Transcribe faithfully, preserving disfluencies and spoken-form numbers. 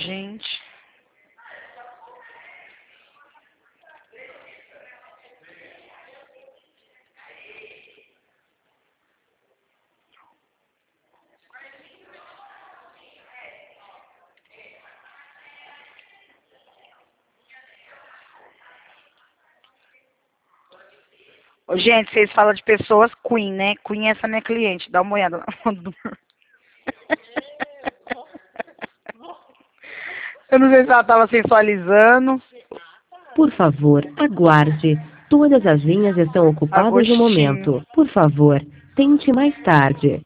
gente. Ô, gente, vocês falam de pessoas Queen, né? Queen é essa minha cliente. Dá uma olhada lá. Eu não sei se ela estava sensualizando. Por favor, aguarde. Todas as linhas estão ocupadas no Agostinho. momento. Por favor, tente mais tarde.